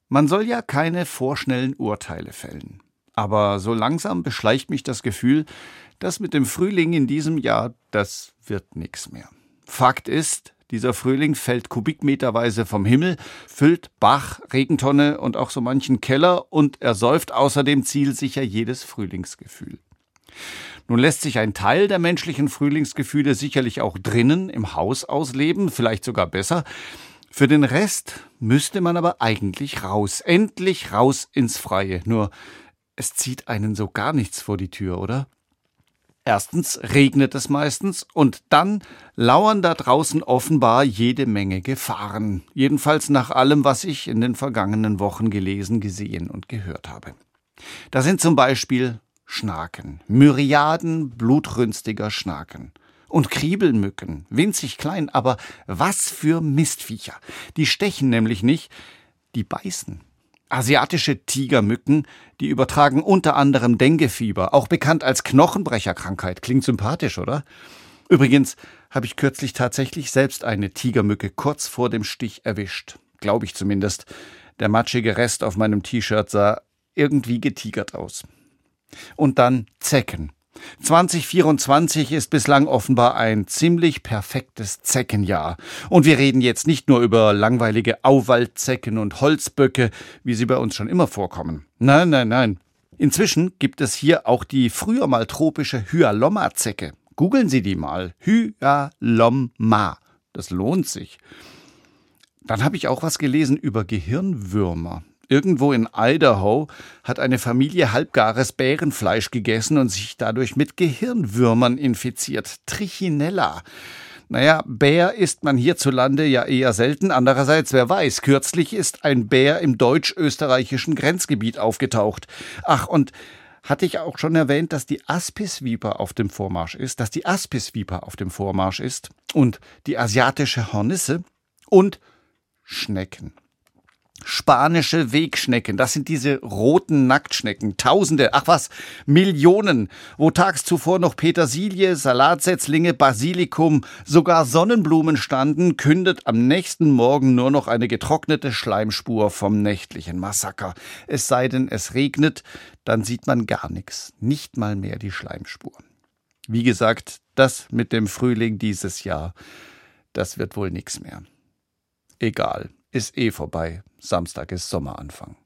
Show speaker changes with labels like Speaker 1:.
Speaker 1: Man soll ja keine vorschnellen Urteile fällen. Aber so langsam beschleicht mich das Gefühl, dass mit dem Frühling in diesem Jahr, das wird nix mehr. Fakt ist, dieser Frühling fällt kubikmeterweise vom Himmel, füllt Bach, Regentonne und auch so manchen Keller und ersäuft außerdem zielsicher jedes Frühlingsgefühl. Nun lässt sich ein Teil der menschlichen Frühlingsgefühle sicherlich auch drinnen im Haus ausleben, vielleicht sogar besser. Für den Rest müsste man aber eigentlich raus, endlich raus ins Freie. Nur, es zieht einen so gar nichts vor die Tür, oder? Erstens regnet es meistens und dann lauern da draußen offenbar jede Menge Gefahren. Jedenfalls nach allem, was ich in den vergangenen Wochen gelesen, gesehen und gehört habe. Da sind zum Beispiel Schnaken, Myriaden blutrünstiger Schnaken. Und Kriebelmücken, winzig klein, aber was für Mistviecher. Die stechen nämlich nicht, die beißen. Asiatische Tigermücken, die übertragen unter anderem Denguefieber, auch bekannt als Knochenbrecherkrankheit. Klingt sympathisch, oder? Übrigens habe ich kürzlich tatsächlich selbst eine Tigermücke kurz vor dem Stich erwischt. Glaube ich zumindest. Der matschige Rest auf meinem T-Shirt sah irgendwie getigert aus. Und dann Zecken. 2024 ist bislang offenbar ein ziemlich perfektes Zeckenjahr. Und wir reden jetzt nicht nur über langweilige Auwaldzecken und Holzböcke, wie sie bei uns schon immer vorkommen. Nein. Inzwischen gibt es hier auch die früher mal tropische Hyalomma-Zecke. Googeln Sie die mal. Hyalomma. Das lohnt sich. Dann habe ich auch was gelesen über Gehirnwürmer. Irgendwo in Idaho hat eine Familie halbgares Bärenfleisch gegessen und sich dadurch mit Gehirnwürmern infiziert. Trichinella. Naja, Bär isst man hierzulande ja eher selten. Andererseits, wer weiß, kürzlich ist ein Bär im deutsch-österreichischen Grenzgebiet aufgetaucht. Ach, und hatte ich auch schon erwähnt, dass die Aspisviper auf dem Vormarsch ist, und die asiatische Hornisse und Schnecken. Spanische Wegschnecken, das sind diese roten Nacktschnecken, Tausende, Millionen, wo tags zuvor noch Petersilie, Salatsetzlinge, Basilikum, sogar Sonnenblumen standen, kündet am nächsten Morgen nur noch eine getrocknete Schleimspur vom nächtlichen Massaker. Es sei denn, es regnet, dann sieht man gar nichts, nicht mal mehr die Schleimspur. Wie gesagt, das mit dem Frühling dieses Jahr, das wird wohl nix mehr. Egal. Ist vorbei. Samstag ist Sommeranfang.